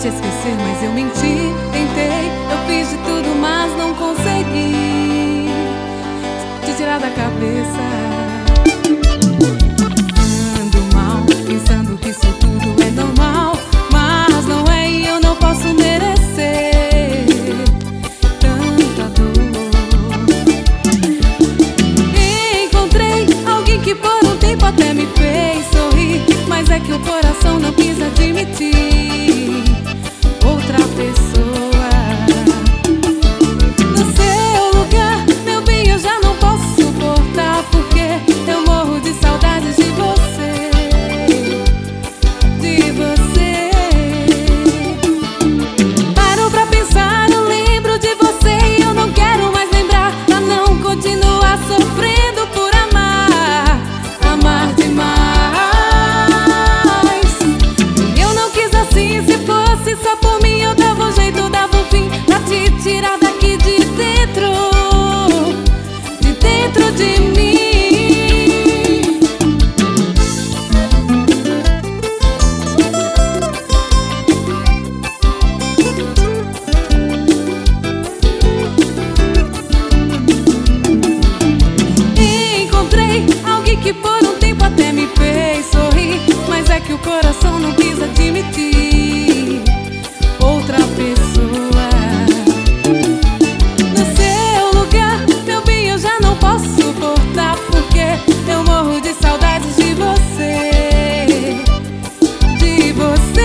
te esquecer, mas eu menti. Tentei, eu fiz de tudo, mas não consegui te tirar da cabeça. Ando mal, pensando que isso tudo é normal, mas não é e eu não posso merecer tanta dor. Encontrei alguém que por um tempo até me fez sorrir, mas é que o coração não quis admitir outra pessoa no seu lugar. Meu bem, eu já não posso suportar, porque eu morro de saudades de você, de você. Paro pra pensar, eu lembro de você e eu não quero mais lembrar, pra não continuar sofrendo por amar, amar demais. Se só por mim eu dava um jeito, dava um fim pra te tirar daqui de dentro de mim. Encontrei alguém que por um tempo até me fez sorrir, mas é que o coração não quis admitir outra pessoa no seu lugar. Meu bem, eu já não posso suportar, porque eu morro de saudades de você, de você.